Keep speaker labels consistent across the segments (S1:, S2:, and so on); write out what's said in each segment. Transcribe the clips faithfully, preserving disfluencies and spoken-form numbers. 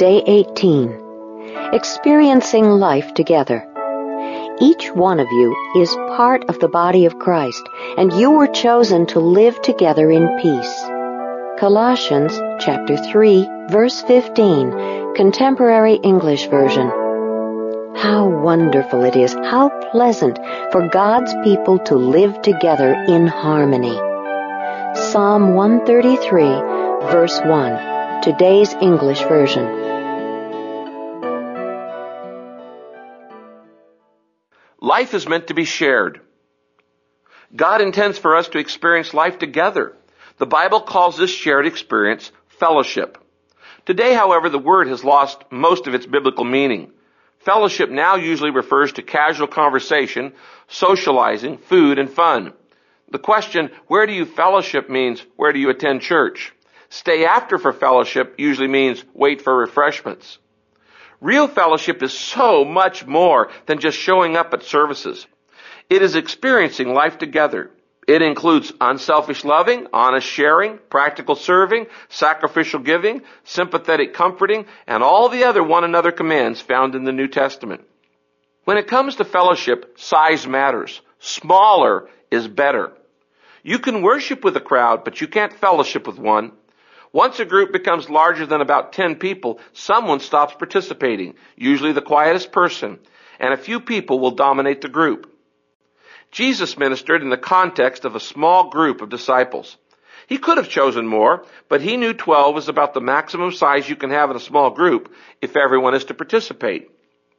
S1: Day eighteen. Experiencing life together. Each one of you is part of the body of Christ, and you were chosen to live together in peace. Colossians chapter three, verse fifteen, Contemporary English Version. How wonderful it is, how pleasant for God's people to live together in harmony. Psalm one thirty-three, verse one, today's English Version.
S2: Life is meant to be shared. God intends for us to experience life together. The Bible calls this shared experience fellowship. Today, however, the word has lost most of its biblical meaning. Fellowship now usually refers to casual conversation, socializing, food, and fun. The question, where do you fellowship, means where do you attend church? Stay after for fellowship usually means wait for refreshments. Real fellowship is so much more than just showing up at services. It is experiencing life together. It includes unselfish loving, honest sharing, practical serving, sacrificial giving, sympathetic comforting, and all the other one another commands found in the New Testament. When it comes to fellowship, size matters. Smaller is better. You can worship with a crowd, but you can't fellowship with one. Once a group becomes larger than about ten people, someone stops participating, usually the quietest person, and a few people will dominate the group. Jesus ministered in the context of a small group of disciples. He could have chosen more, but he knew twelve is about the maximum size you can have in a small group if everyone is to participate.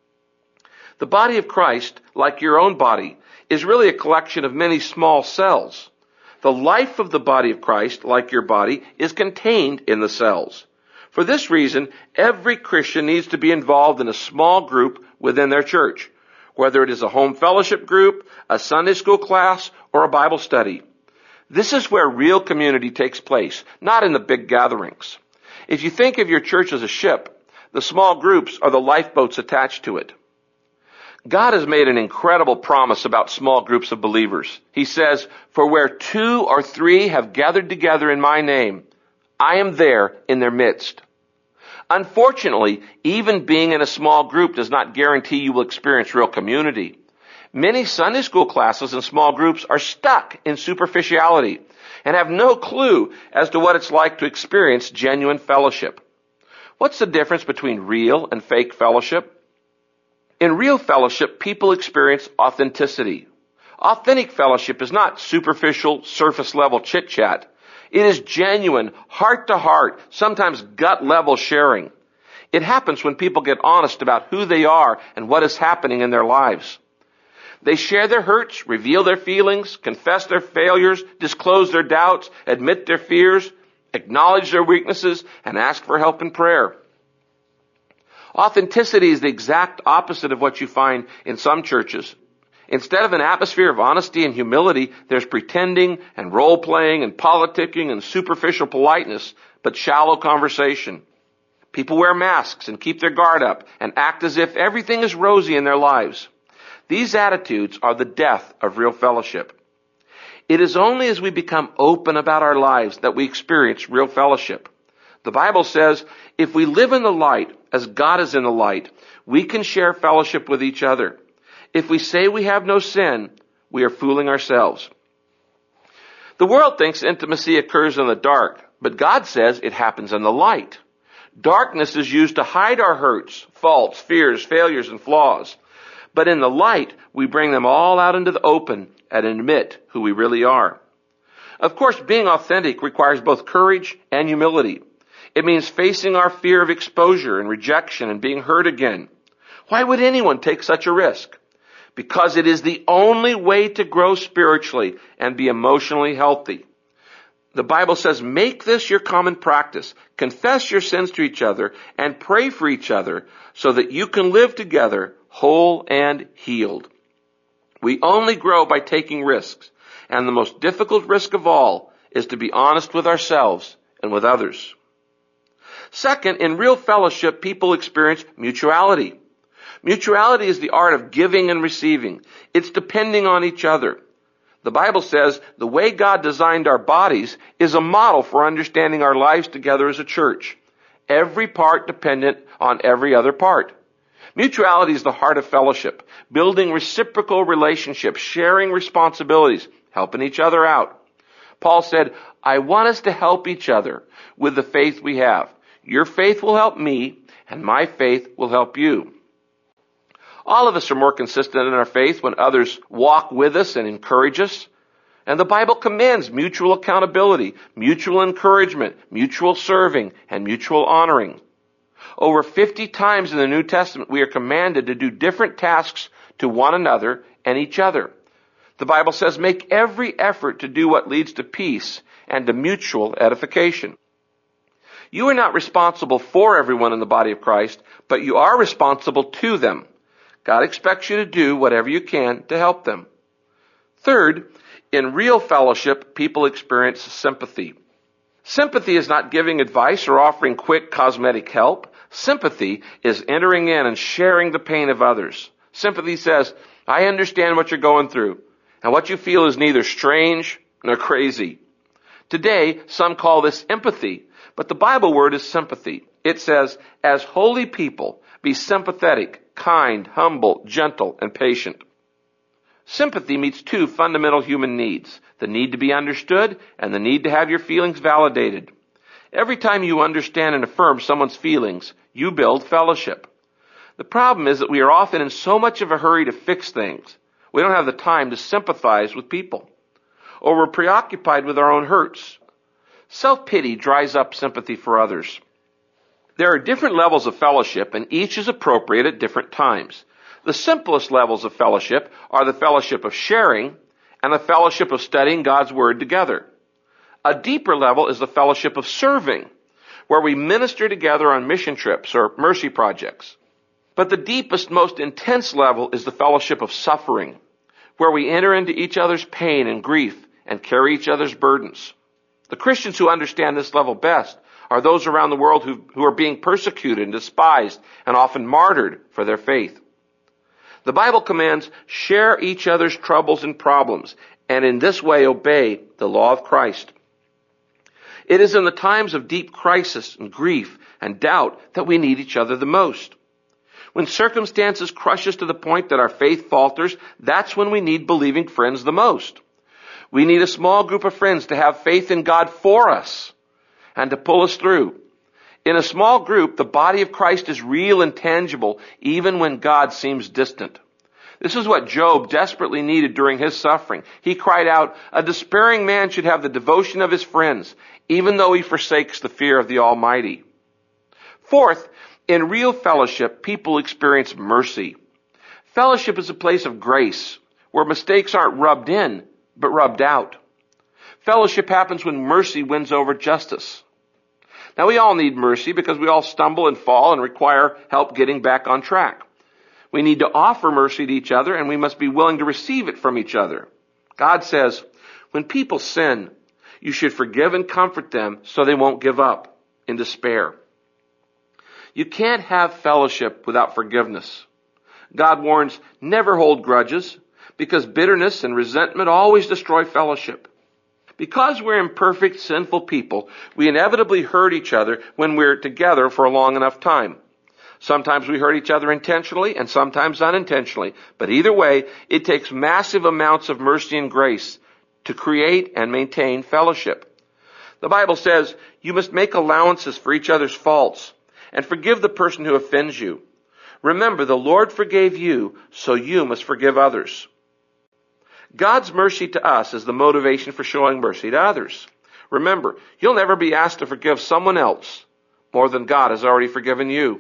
S2: The body of Christ, like your own body, is really a collection of many small cells. The life of the body of Christ, like your body, is contained in the cells. For this reason, every Christian needs to be involved in a small group within their church, whether it is a home fellowship group, a Sunday school class, or a Bible study. This is where real community takes place, not in the big gatherings. If you think of your church as a ship, the small groups are the lifeboats attached to it. God has made an incredible promise about small groups of believers. He says, "For where two or three have gathered together in my name, I am there in their midst." Unfortunately, even being in a small group does not guarantee you will experience real community. Many Sunday school classes and small groups are stuck in superficiality and have no clue as to what it's like to experience genuine fellowship. What's the difference between real and fake fellowship? In real fellowship, people experience authenticity. Authentic fellowship is not superficial, surface-level chit-chat. It is genuine, heart-to-heart, sometimes gut-level sharing. It happens when people get honest about who they are and what is happening in their lives. They share their hurts, reveal their feelings, confess their failures, disclose their doubts, admit their fears, acknowledge their weaknesses, and ask for help in prayer. Authenticity is the exact opposite of what you find in some churches. Instead of an atmosphere of honesty and humility, there's pretending and role-playing and politicking and superficial politeness, but shallow conversation. People wear masks and keep their guard up and act as if everything is rosy in their lives. These attitudes are the death of real fellowship. It is only as we become open about our lives that we experience real fellowship. The Bible says, if we live in the light as God is in the light, we can share fellowship with each other. If we say we have no sin, we are fooling ourselves. The world thinks intimacy occurs in the dark, but God says it happens in the light. Darkness is used to hide our hurts, faults, fears, failures, and flaws. But in the light, we bring them all out into the open and admit who we really are. Of course, being authentic requires both courage and humility. It means facing our fear of exposure and rejection and being hurt again. Why would anyone take such a risk? Because it is the only way to grow spiritually and be emotionally healthy. The Bible says, make this your common practice. Confess your sins to each other and pray for each other so that you can live together whole and healed. We only grow by taking risks, and the most difficult risk of all is to be honest with ourselves and with others. Second, in real fellowship, people experience mutuality. Mutuality is the art of giving and receiving. It's depending on each other. The Bible says the way God designed our bodies is a model for understanding our lives together as a church. every part dependent on every other part. Mutuality is the heart of fellowship, building reciprocal relationships, sharing responsibilities, helping each other out. Paul said, I want us to help each other with the faith we have. Your faith will help me, and my faith will help you. All of us are more consistent in our faith when others walk with us and encourage us. And the Bible commands mutual accountability, mutual encouragement, mutual serving, and mutual honoring. Over fifty times in the New Testament, we are commanded to do different tasks to one another and each other. The Bible says, make every effort to do what leads to peace and to mutual edification. You are not responsible for everyone in the body of Christ, but you are responsible to them. God expects you to do whatever you can to help them. Third, in real fellowship, people experience sympathy. Sympathy is not giving advice or offering quick cosmetic help. Sympathy is entering in and sharing the pain of others. Sympathy says, I understand what you're going through, and what you feel is neither strange nor crazy. Today, some call this empathy, but the Bible word is sympathy. It says, as holy people, be sympathetic, kind, humble, gentle, and patient. Sympathy meets two fundamental human needs, the need to be understood and the need to have your feelings validated. Every time you understand and affirm someone's feelings, you build fellowship. The problem is that we are often in so much of a hurry to fix things, we don't have the time to sympathize with people. Or we're preoccupied with our own hurts. Self-pity dries up sympathy for others. There are different levels of fellowship, and each is appropriate at different times. The simplest levels of fellowship are the fellowship of sharing and the fellowship of studying God's Word together. A deeper level is the fellowship of serving, where we minister together on mission trips or mercy projects. But the deepest, most intense level is the fellowship of suffering, where we enter into each other's pain and grief and carry each other's burdens. The Christians who understand this level best are those around the world who, who are being persecuted and despised and often martyred for their faith. The Bible commands, share each other's troubles and problems, and in this way obey the law of Christ. It is in the times of deep crisis and grief and doubt that we need each other the most. When circumstances crush us to the point that our faith falters, that's when we need believing friends the most. We need a small group of friends to have faith in God for us and to pull us through. In a small group, the body of Christ is real and tangible, even when God seems distant. This is what Job desperately needed during his suffering. He cried out, a despairing man should have the devotion of his friends, even though he forsakes the fear of the Almighty. Fourth, in real fellowship, people experience mercy. Fellowship is a place of grace, where mistakes aren't rubbed in, but rubbed out. Fellowship happens when mercy wins over justice. Now, we all need mercy because we all stumble and fall and require help getting back on track. We need to offer mercy to each other, and we must be willing to receive it from each other. God says, when people sin, you should forgive and comfort them so they won't give up in despair. You can't have fellowship without forgiveness. God warns, never hold grudges, because bitterness and resentment always destroy fellowship. Because we're imperfect, sinful people, we inevitably hurt each other when we're together for a long enough time. Sometimes we hurt each other intentionally and sometimes unintentionally. But either way, it takes massive amounts of mercy and grace to create and maintain fellowship. The Bible says you must make allowances for each other's faults and forgive the person who offends you. Remember, the Lord forgave you, so you must forgive others. God's mercy to us is the motivation for showing mercy to others. Remember, you'll never be asked to forgive someone else more than God has already forgiven you.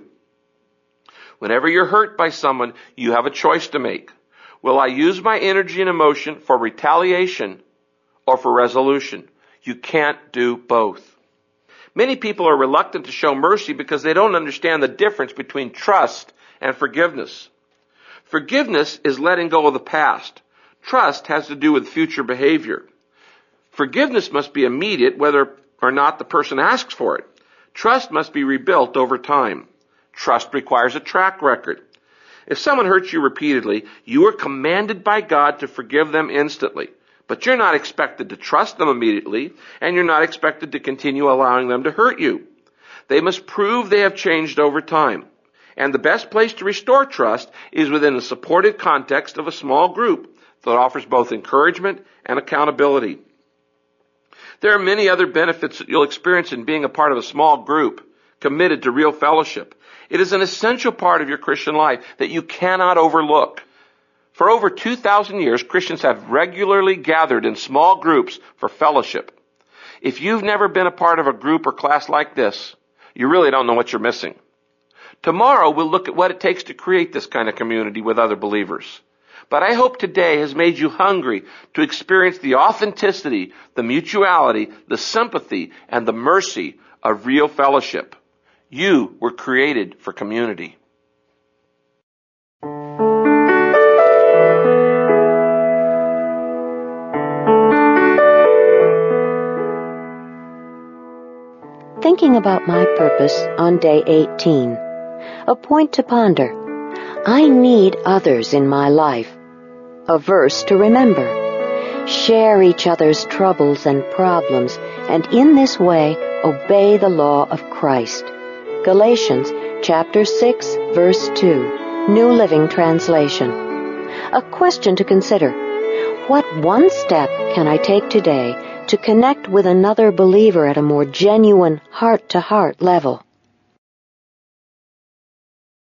S2: Whenever you're hurt by someone, you have a choice to make. Will I use my energy and emotion for retaliation or for resolution? You can't do both. Many people are reluctant to show mercy because they don't understand the difference between trust and forgiveness. Forgiveness is letting go of the past. Trust has to do with future behavior. Forgiveness must be immediate whether or not the person asks for it. Trust must be rebuilt over time. Trust requires a track record. If someone hurts you repeatedly, you are commanded by God to forgive them instantly. But you're not expected to trust them immediately, and you're not expected to continue allowing them to hurt you. They must prove they have changed over time. And the best place to restore trust is within the supported context of a small group that offers both encouragement and accountability. There are many other benefits that you'll experience in being a part of a small group committed to real fellowship. It is an essential part of your Christian life that you cannot overlook. For over two thousand years, Christians have regularly gathered in small groups for fellowship. If you've never been a part of a group or class like this, you really don't know what you're missing. Tomorrow, we'll look at what it takes to create this kind of community with other believers. But I hope today has made you hungry to experience the authenticity, the mutuality, the sympathy, and the mercy of real fellowship. You were created for community.
S1: Thinking about my purpose on day eighteen. A point to ponder. I need others in my life. A verse to remember. Share each other's troubles and problems, and in this way obey the law of Christ. Galatians chapter six, verse two, New Living Translation. A question to consider. What one step can I take today to connect with another believer at a more genuine heart-to-heart level?